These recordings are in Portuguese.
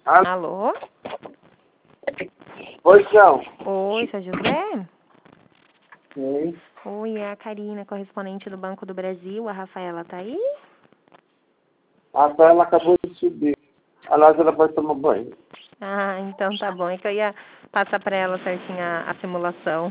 Alô? Oi, João. Oi, seu José? Oi. Oi, é a Karina, correspondente do Banco do Brasil. A Rafaela tá aí? A Rafaela acabou de subir. Aliás, ela vai tomar banho. Ah, então tá bom. É que eu ia passar pra ela certinho a simulação.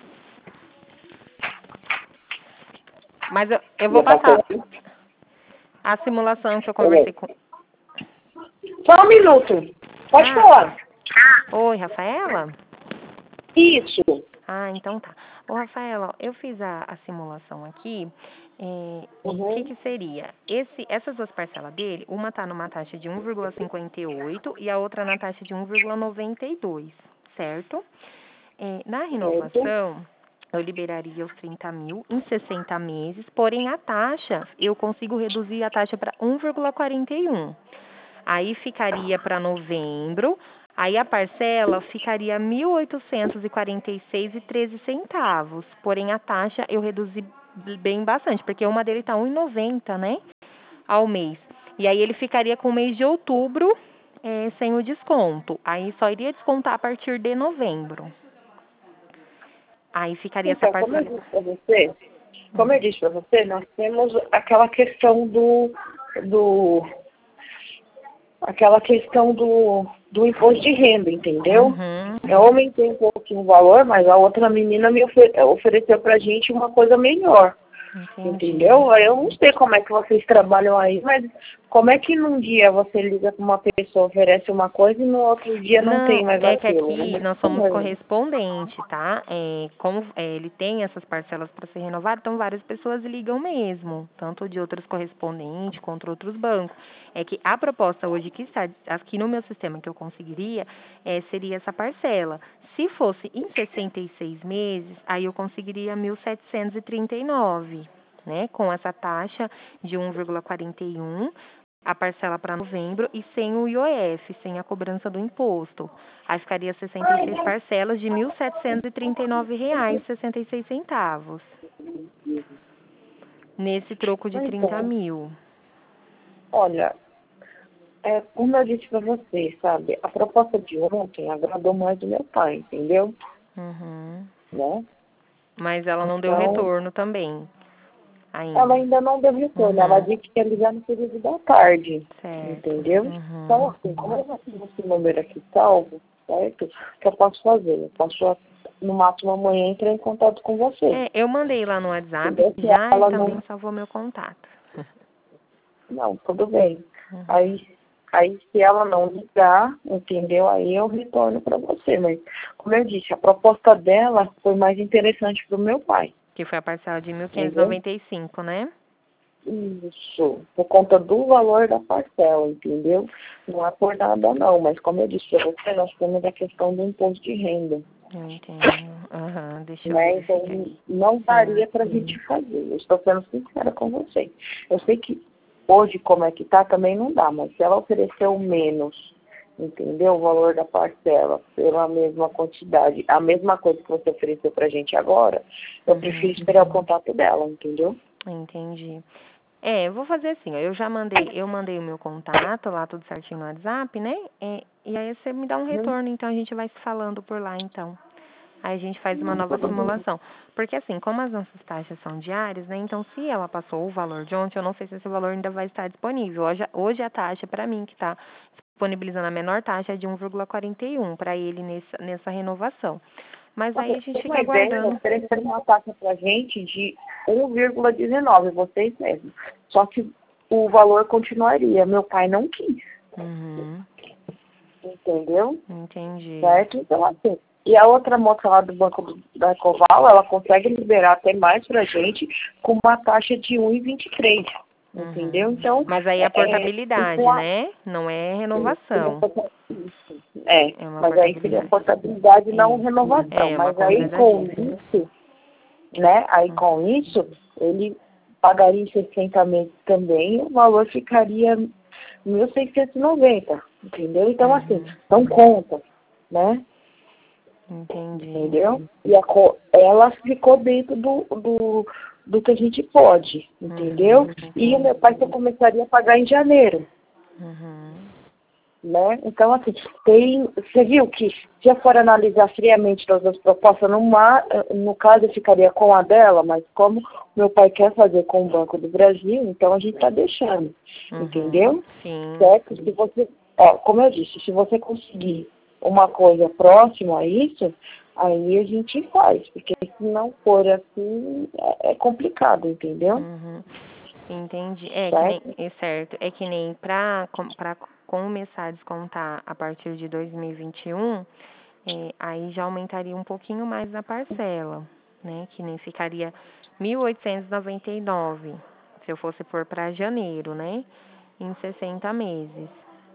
Mas eu vou passar a simulação que eu conversei com... Só um minuto. Pode falar. Oi, Rafaela? Isso. Ah, então tá. Ô, Rafaela, eu fiz a simulação aqui. O que seria? Essas duas parcelas dele, uma tá numa taxa de 1,58 e a outra na taxa de 1,92, certo? Na renovação, eu liberaria os 30 mil em 60 meses, porém a taxa, eu consigo reduzir a taxa para 1,41. Aí ficaria para novembro, aí a parcela ficaria R$ 1.846,13, porém a taxa eu reduzi bem bastante, porque uma dele está R$ 1,90, né, ao mês. E aí ele ficaria com o mês de outubro sem o desconto. Aí só iria descontar a partir de novembro. Aí ficaria essa parcela. Como eu disse para você, nós temos aquela questão aquela questão do imposto de renda, entendeu? Eu aumentei um pouquinho o valor, mas a outra menina me ofereceu pra gente uma coisa melhor. Entendeu? Eu não sei como é que vocês trabalham aí, mas como é que num dia você liga para uma pessoa, oferece uma coisa e no outro dia não tem mais aquilo? Que aqui nós somos correspondente, tá? Como ele tem essas parcelas para ser renovado, então várias pessoas ligam mesmo, tanto de outros correspondentes quanto outros bancos. É que a proposta hoje que está aqui no meu sistema que eu conseguiria seria essa parcela. Se fosse em 66 meses, aí eu conseguiria 1.739, né? Com essa taxa de 1,41, a parcela para novembro e sem o IOF, sem a cobrança do imposto. Aí ficaria 66 parcelas de R$ 1.739,66. Nesse troco de 30 mil. Olha, como eu disse para você, sabe, a proposta de ontem agradou mais do meu pai, entendeu? Né? Mas ela não deu retorno também. Ainda. Ela ainda não deu retorno, ela disse que ia ligar no período da tarde, entendeu? Então, assim, como eu já tenho esse número aqui salvo, certo? O que eu posso fazer? Eu posso, no máximo amanhã, entrar em contato com você. Eu mandei lá no WhatsApp, já ela também salvou meu contato. Não, tudo bem. Aí, se ela não ligar, entendeu? Aí eu retorno para você. Mas, como eu disse, a proposta dela foi mais interessante para o meu pai. Que foi a parcela de 1.595, né? Isso, por conta do valor da parcela, entendeu? Não é por nada não, mas como eu disse para você, nós temos a questão do imposto de renda. Eu entendo. Deixa eu ver. Então, não daria para a gente fazer. Eu estou sendo sincera com você. Eu sei que hoje, como é que tá, também não dá, mas se ela ofereceu menos, entendeu? O valor da parcela pela mesma quantidade, a mesma coisa que você ofereceu pra gente agora, eu prefiro esperar o contato dela, entendeu? Entendi. Eu vou fazer assim, ó, eu mandei o meu contato lá, tudo certinho no WhatsApp, né? E aí você me dá um retorno, então a gente vai se falando por lá, então. Aí a gente faz uma nova simulação. Porque assim, como as nossas taxas são diárias, né? Então, se ela passou o valor de ontem, eu não sei se esse valor ainda vai estar disponível. Hoje a taxa, para mim, que está disponibilizando a menor taxa é de 1,41 para ele nessa renovação. Mas aí a gente fica aguardando. Ofereceram uma taxa pra gente de 1,19, vocês mesmos. Só que o valor continuaria. Meu pai não quis. Entendeu? Entendi. Certo? Então, assim. E a outra moça lá do Banco da Ecoval, ela consegue liberar até mais pra gente com uma taxa de 1,23. Entendeu? Então, mas aí é portabilidade, né? Não é renovação. Mas aí seria portabilidade, não renovação. Mas aí com isso, né? Aí com isso, ele pagaria em 60 meses também, o valor ficaria 1.690, entendeu? Então, assim, não conta, né? Entendi. Entendeu? E ela ficou dentro do que a gente pode, entendeu? E o meu pai só começaria a pagar em janeiro. né? Então, assim, você viu que se eu for analisar friamente todas as propostas, no caso eu ficaria com a dela, mas como meu pai quer fazer com o Banco do Brasil, então a gente está deixando, entendeu? Sim. Certo? Se você, como eu disse, se você conseguir uma coisa próxima a isso, aí a gente faz, porque se não for assim, é complicado, entendeu? Entendi. Certo. É que nem para começar a descontar a partir de 2021, aí já aumentaria um pouquinho mais na parcela, né? Que nem ficaria 1.899, se eu fosse pôr para janeiro, né? Em 60 meses.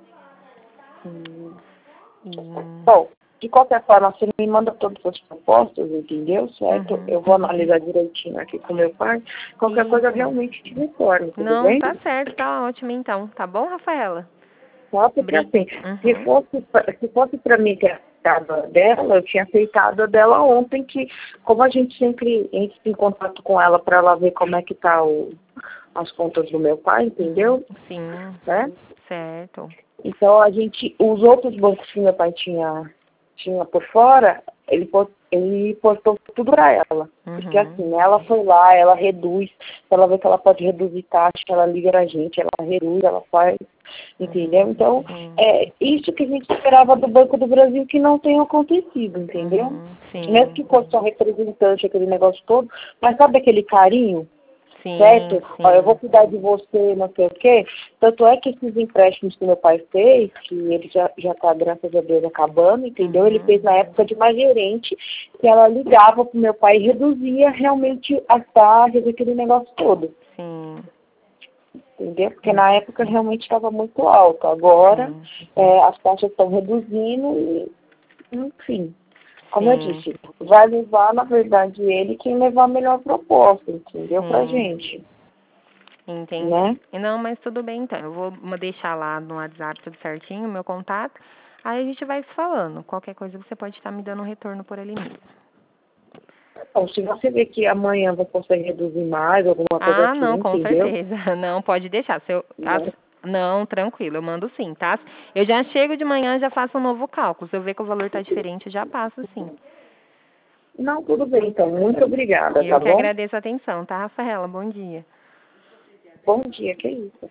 Bom, de qualquer forma, você me manda todas as propostas, entendeu? Certo? Eu vou analisar direitinho aqui com meu pai. Qualquer coisa, realmente te retorno, tudo Não, bem? tá certo, tá ótimo então. Tá bom, Rafaela? Só porque assim, se fosse para mim ter aceitado a dela, eu tinha aceitado a dela ontem, que como a gente sempre entra em contato com ela para ela ver como é que tá as contas do meu pai, entendeu? Sim. Né? Certo. Então os outros bancos que meu pai tinha por fora, ele portou tudo para ela. Porque assim, ela foi lá, ela reduz, ela vê que ela pode reduzir taxa, ela liga a gente, ela reduz, ela faz, entendeu? Então, é isso que a gente esperava do Banco do Brasil que não tenha acontecido, entendeu? Mesmo que fosse só representante, aquele negócio todo, mas sabe aquele carinho? Certo? Ó, eu vou cuidar de você, não sei o quê. Tanto é que esses empréstimos que meu pai fez, que ele já está, graças a Deus, acabando, entendeu? Ele fez na época de uma gerente, que ela ligava pro meu pai e reduzia realmente as taxas, aquele negócio todo. Sim. Entendeu? Porque na época realmente estava muito alto. Agora as taxas estão reduzindo e, enfim. Como eu disse, vai levar, na verdade, ele quem levar a melhor proposta, entendeu? Pra gente. Entendi. Né? Não, mas tudo bem então. Eu vou deixar lá no WhatsApp tudo certinho, meu contato. Aí a gente vai se falando. Qualquer coisa você pode estar me dando um retorno por ali mesmo. Bom, se você ver que amanhã você consegue reduzir mais, alguma coisa assim, não, com entendeu? certeza. Não, pode deixar. Não, tranquilo, eu mando sim, tá? Eu já chego de manhã, já faço um novo cálculo. Se eu ver que o valor tá diferente, eu já passo sim. Não, tudo bem, então. Muito obrigada, tá bom? Eu que agradeço a atenção, tá, Rafaela? Bom dia. Bom dia, que isso.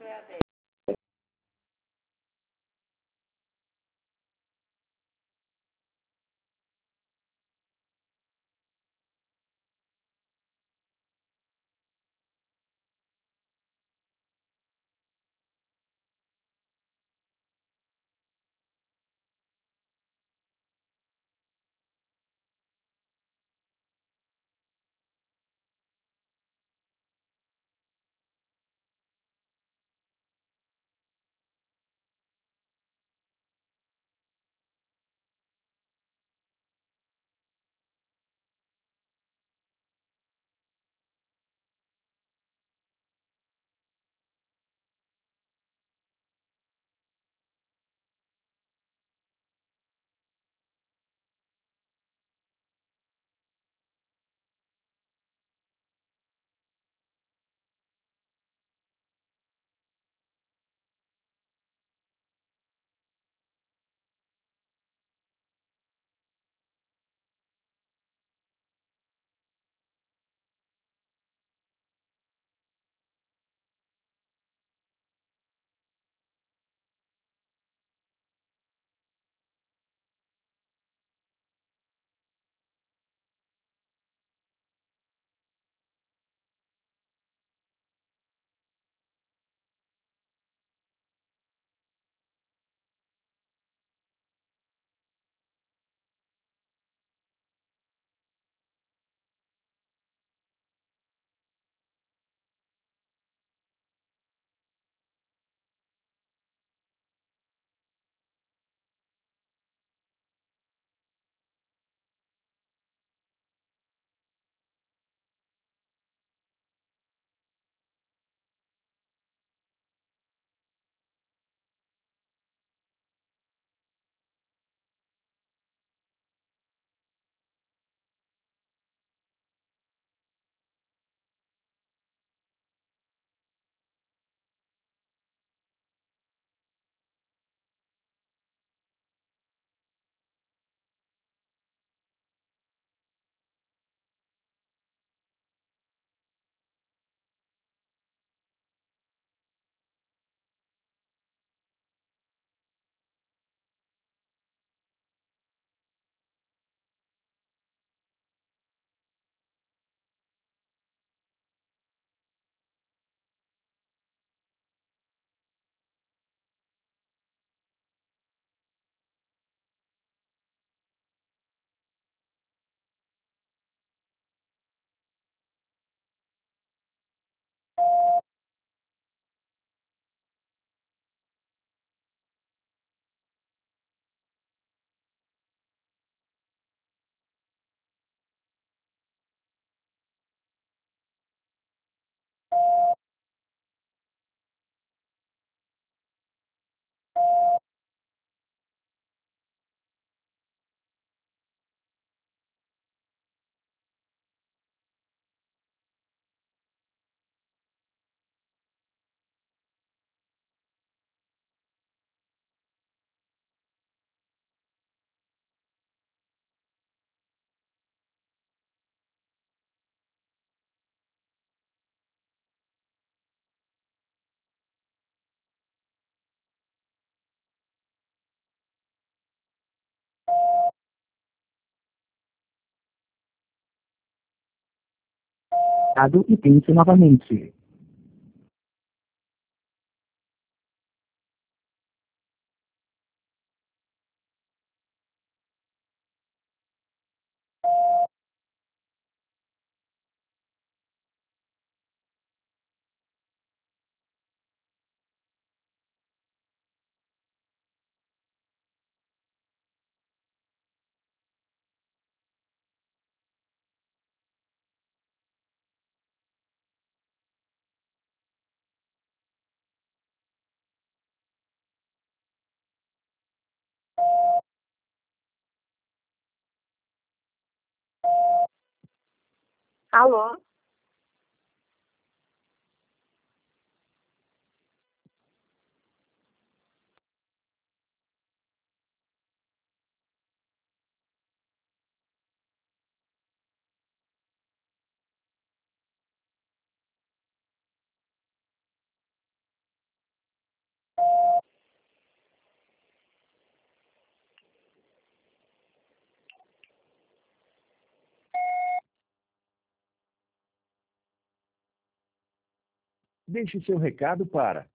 Dado e pense novamente. Alô? Deixe seu recado para